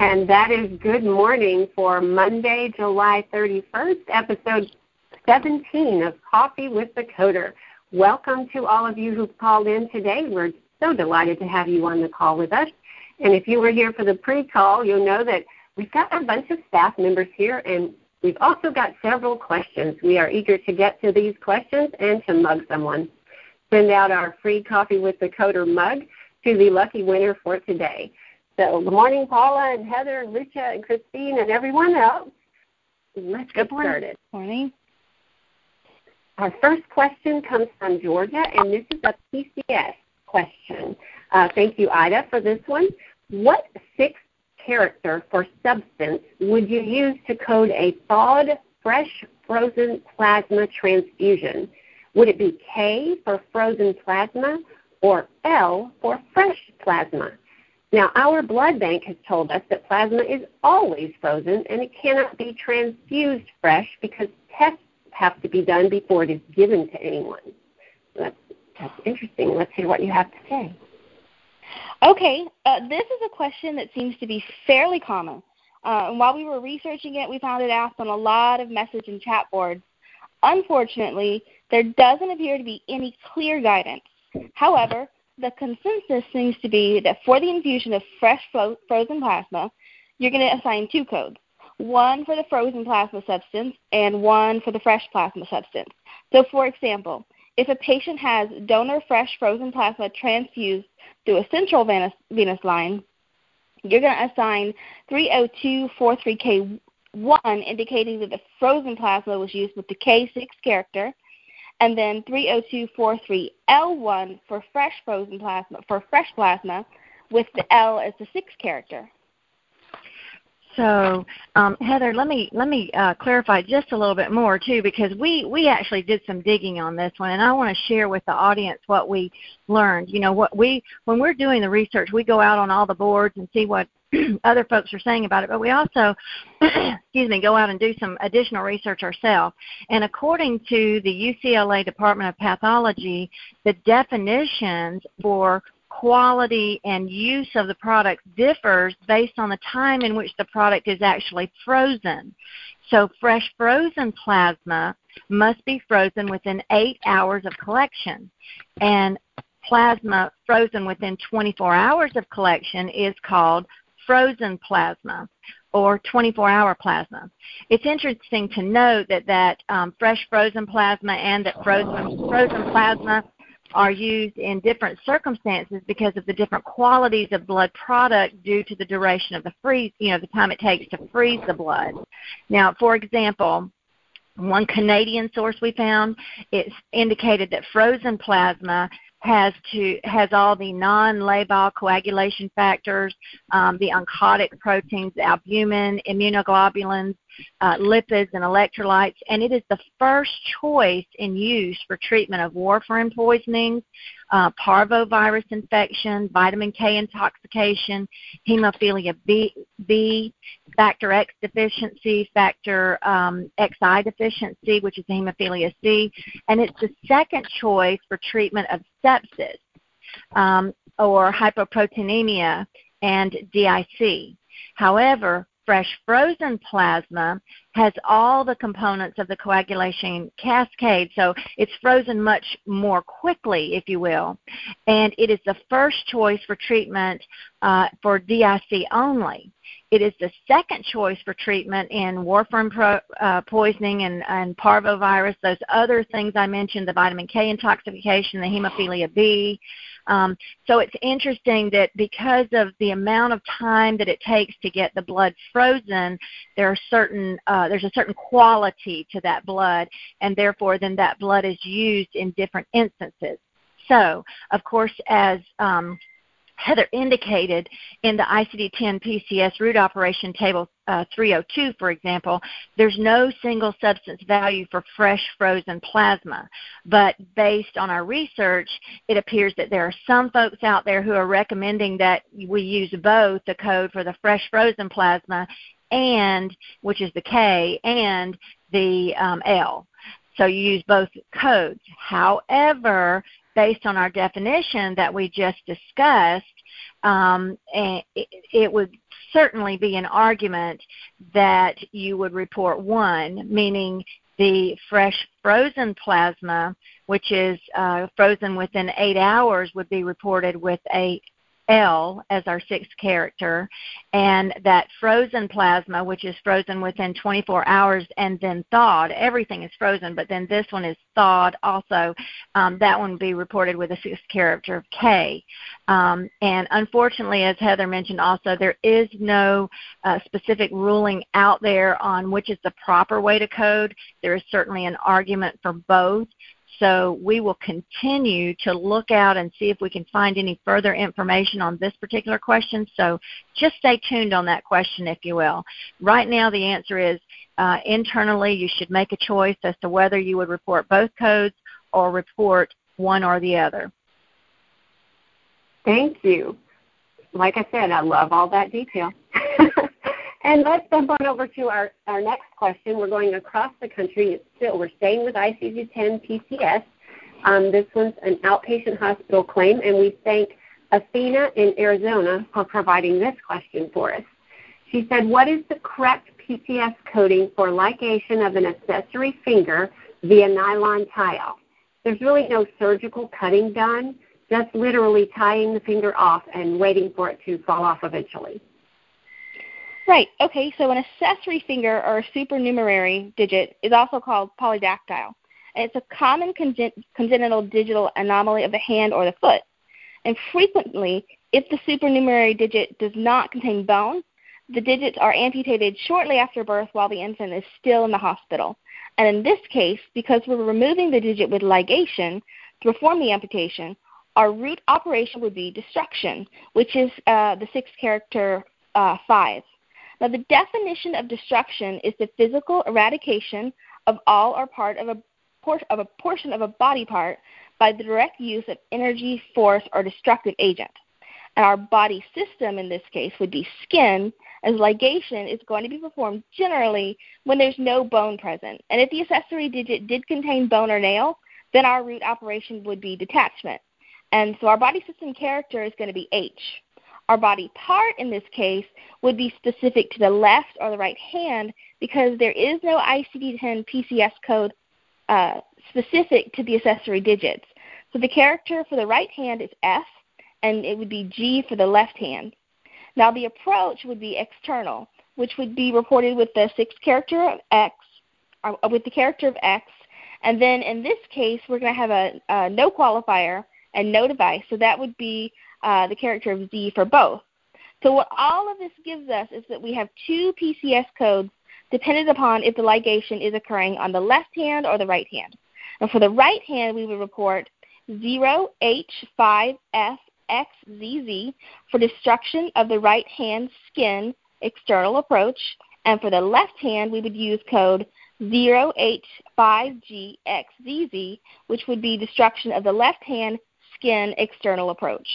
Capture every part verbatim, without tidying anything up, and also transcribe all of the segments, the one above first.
and that is Good Morning for Monday, July thirty-first, episode seventeen of Coffee with the Coder. Welcome to all of you who've called in today. We're so delighted to have you on the call with us. And if you were here for the pre-call, you'll know that we've got a bunch of staff members here, and we've also got several questions. We are eager to get to these questions and to mug someone. Send out our free Coffee with the Coder mug to the lucky winner for today. So good morning, Paula and Heather and Lucia and Christine and everyone else. Let's get started. Good morning. Our first question comes from Georgia, and this is a P C S question. Uh, thank you, Ida, for this one. What sixth character for substance would you use to code a thawed, fresh, frozen plasma transfusion? Would it be K for frozen plasma or L for fresh plasma? Now, our blood bank has told us that plasma is always frozen and it cannot be transfused fresh because tests have to be done before it is given to anyone. So that's, that's interesting. Let's hear what you have to say. Okay, uh, this is a question that seems to be fairly common. Uh, and while we were researching it, we found it asked on a lot of message and chat boards. Unfortunately, there doesn't appear to be any clear guidance. However, the consensus seems to be that for the infusion of fresh fro- frozen plasma, you're going to assign two codes, one for the frozen plasma substance and one for the fresh plasma substance. So, for example, if a patient has donor fresh frozen plasma transfused through a central venous, venous line, you're going to assign three oh two forty-three K one, indicating that the frozen plasma was used with the K six character, and then three oh two forty-three L one for fresh frozen plasma, for fresh plasma, with the L as the sixth character. So, um, Heather, let me let me uh, clarify just a little bit more too, because we we actually did some digging on this one, and I want to share with the audience what we learned. You know, what we when we're doing the research, we go out on all the boards and see what other folks are saying about it, but we also, excuse me, go out and do some additional research ourselves. And according to the U C L A Department of Pathology, the definitions for quality and use of the product differs based on the time in which the product is actually frozen. So fresh frozen plasma must be frozen within eight hours of collection, and plasma frozen within twenty-four hours of collection is called frozen plasma or twenty-four hour plasma. It's interesting to note that, that um, fresh frozen plasma and that frozen, frozen plasma are used in different circumstances because of the different qualities of blood product due to the duration of the freeze, you know, the time it takes to freeze the blood. Now, for example, one Canadian source we found, it indicated that frozen plasma has to has all the non-labile coagulation factors, um, the oncotic proteins, albumin, immunoglobulins, uh, lipids, and electrolytes, and it is the first choice in use for treatment of warfarin poisonings, uh, parvovirus infection, vitamin K intoxication, hemophilia B, B factor X deficiency, factor um, X I deficiency, which is hemophilia C, and it's the second choice for treatment of sepsis um, or hypoproteinemia and D I C. However, fresh frozen plasma has all the components of the coagulation cascade, so it's frozen much more quickly, if you will, and it is the first choice for treatment uh, for D I C only. It is the second choice for treatment in warfarin pro, uh, poisoning and, and parvovirus, those other things I mentioned, the vitamin K intoxication, the hemophilia B. Um, so it's interesting that because of the amount of time that it takes to get the blood frozen, there are certain uh, there's a certain quality to that blood, and therefore then that blood is used in different instances. So, of course, as um, Heather indicated in the I C D ten P C S root operation table uh, three oh two, for example, there's no single substance value for fresh frozen plasma. But based on our research, it appears that there are some folks out there who are recommending that we use both the code for the fresh frozen plasma and, which is the K, and the um, L. So you use both codes. However, based on our definition that we just discussed, um, it, it would certainly be an argument that you would report one, meaning the fresh frozen plasma, which is uh, frozen within eight hours, would be reported with a L as our sixth character, and that frozen plasma, which is frozen within twenty-four hours and then thawed, everything is frozen, but then this one is thawed also, um, that one would be reported with a sixth character of K. Um, and unfortunately, as Heather mentioned also, there is no uh, specific ruling out there on which is the proper way to code. There is certainly an argument for both. So we will continue to look out and see if we can find any further information on this particular question. So just stay tuned on that question, if you will. Right now the answer is uh, internally you should make a choice as to whether you would report both codes or report one or the other. Thank you. Like I said, I love all that detail. And let's jump on over to our, our next question. We're going across the country. It's still, we're staying with I C D ten P C S. Um, this one's an outpatient hospital claim, and we thank Athena in Arizona for providing this question for us. She said, what is the correct P C S coding for ligation of an accessory finger via nylon tie-off? There's really no surgical cutting done, just literally tying the finger off and waiting for it to fall off eventually. Right. Okay, so an accessory finger or a supernumerary digit is also called polydactyl, and it's a common congen- congenital digital anomaly of the hand or the foot. And frequently, if the supernumerary digit does not contain bone, the digits are amputated shortly after birth while the infant is still in the hospital. And in this case, because we're removing the digit with ligation to perform the amputation, our root operation would be destruction, which is uh, the sixth character uh, five. Now, the definition of destruction is the physical eradication of all or part of a, por- of a portion of a body part by the direct use of energy, force, or destructive agent. And our body system in this case would be skin, as ligation is going to be performed generally when there's no bone present. And if the accessory digit did contain bone or nail, then our root operation would be detachment. And so our body system character is going to be H. Our body part in this case would be specific to the left or the right hand because there is no I C D ten P C S code uh, specific to the accessory digits. So the character for the right hand is F, and it would be G for the left hand. Now the approach would be external, which would be reported with the sixth character of X, or with the character of X, and then in this case we're going to have a, a no qualifier and no device, so that would be Uh, the character of Z for both. So what all of this gives us is that we have two P C S codes dependent upon if the ligation is occurring on the left hand or the right hand. And for the right hand, we would report zero H five F X Z Z for destruction of the right hand skin external approach. And for the left hand, we would use code zero H five G X Z Z, which would be destruction of the left hand skin external approach.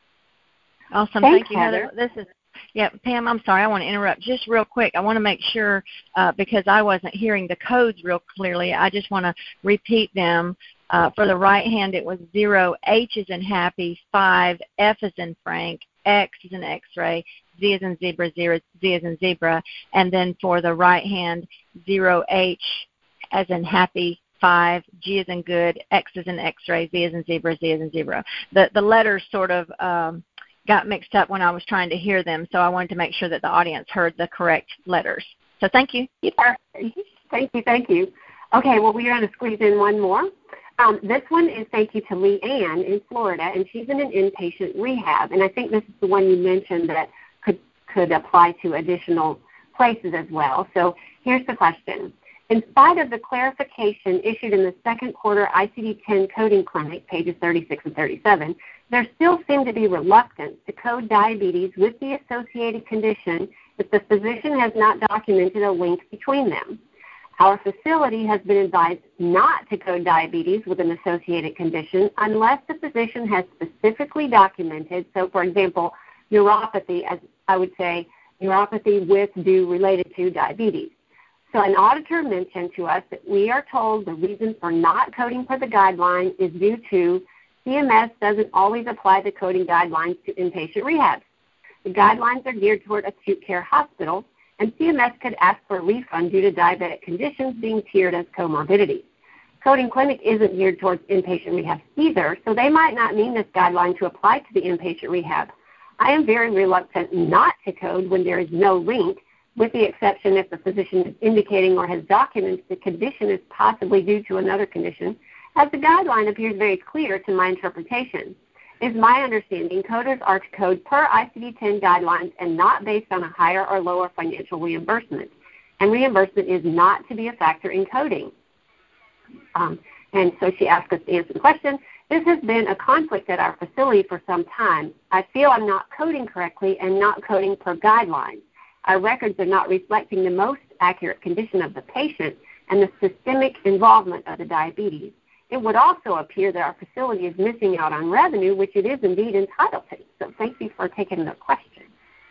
Awesome. Thanks, Thank you, Heather. Heather. This is, yeah, Pam, I'm sorry. I want to interrupt just real quick. I want to make sure, uh, because I wasn't hearing the codes real clearly, I just want to repeat them. Uh, for the right hand, it was zero, H is in happy, five, F is in Frank, X is in X-ray, Z is in zebra, zero, Z is in zebra. And then for the right hand, zero, H as in happy, five, G is in good, X is in X-ray, Z is in zebra, Z is in zebra. The, the letters sort of um, got mixed up when I was trying to hear them, so I wanted to make sure that the audience heard the correct letters. So thank you. Thank you, thank you. Okay, well, we're going to squeeze in one more. Um, this one is thank you to Lee Ann in Florida, and she's in an inpatient rehab, and I think this is the one you mentioned that could, could apply to additional places as well. So here's the question. In spite of the clarification issued in the second quarter I C D ten coding clinic, pages thirty-six and thirty-seven, there still seem to be reluctance to code diabetes with the associated condition if the physician has not documented a link between them. Our facility has been advised not to code diabetes with an associated condition unless the physician has specifically documented, so for example, neuropathy, as I would say, neuropathy with due related to diabetes. So an auditor mentioned to us that we are told the reason for not coding per the guideline is due to C M S doesn't always apply the coding guidelines to inpatient rehabs. The guidelines are geared toward acute care hospitals, and C M S could ask for a refund due to diabetic conditions being tiered as comorbidities. Coding Clinic isn't geared towards inpatient rehab either, so they might not mean this guideline to apply to the inpatient rehab. I am very reluctant not to code when there is no link, with the exception if the physician is indicating or has documents the condition is possibly due to another condition, as the guideline appears very clear to my interpretation. It is my understanding coders are to code per I C D ten guidelines and not based on a higher or lower financial reimbursement. And reimbursement is not to be a factor in coding. Um, and so she asked us to answer the question. This has been a conflict at our facility for some time. I feel I'm not coding correctly and not coding per guidelines. Our records are not reflecting the most accurate condition of the patient and the systemic involvement of the diabetes. It would also appear that our facility is missing out on revenue, which it is indeed entitled to. So thank you for taking the question.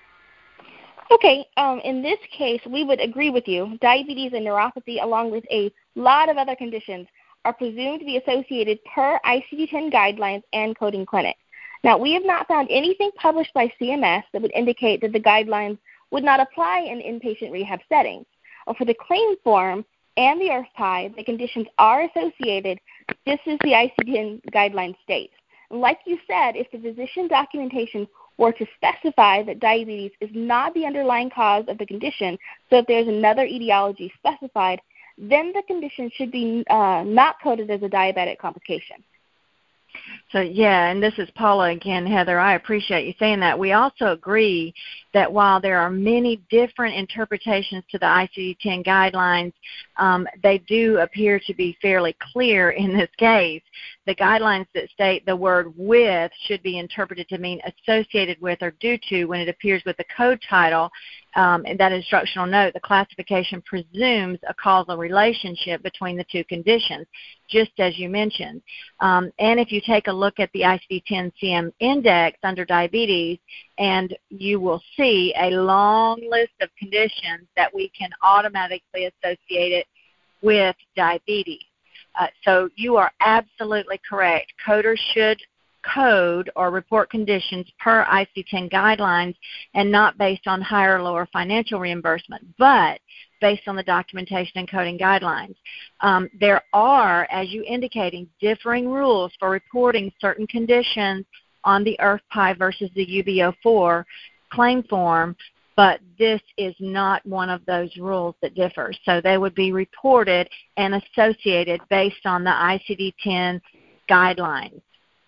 Okay, um, in this case, we would agree with you. Diabetes and neuropathy, along with a lot of other conditions, are presumed to be associated per I C D ten guidelines and Coding Clinic. Now, we have not found anything published by C M S that would indicate that the guidelines would not apply in inpatient rehab settings. Or for the claim form and the IRF-P I, the conditions are associated just as the I C D ten guidelines state. And like you said, if the physician documentation were to specify that diabetes is not the underlying cause of the condition, so if there's another etiology specified, then the condition should be uh, not coded as a diabetic complication. So, yeah, and this is Paula again, Heather. I appreciate you saying that. We also agree that while there are many different interpretations to the I C D ten guidelines, um, they do appear to be fairly clear in this case. The guidelines that state the word with should be interpreted to mean associated with or due to when it appears with the code title. Um, in that instructional note, the classification presumes a causal relationship between the two conditions, just as you mentioned. Um, and if you take a look at the I C D ten C M index under diabetes, and you will see a long list of conditions that we can automatically associate it with diabetes. Uh, so you are absolutely correct. Coders should code or report conditions per I C D ten guidelines and not based on higher or lower financial reimbursement, but based on the documentation and coding guidelines. Um, there are, as you indicating, differing rules for reporting certain conditions on the IRF-P I versus the U B O four claim form, but this is not one of those rules that differ. So they would be reported and associated based on the I C D ten guidelines.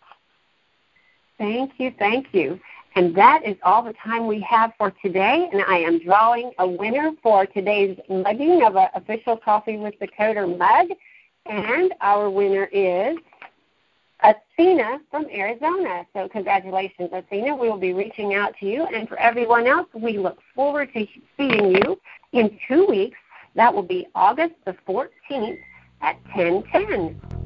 Thank you, thank you. And that is all the time we have for today, and I am drawing a winner for today's mugging of an official Coffee with the Coder mug, and our winner is Athena from Arizona. So congratulations, Athena. We will be reaching out to you, and for everyone else, we look forward to seeing you in two weeks. That will be August the fourteenth at ten ten.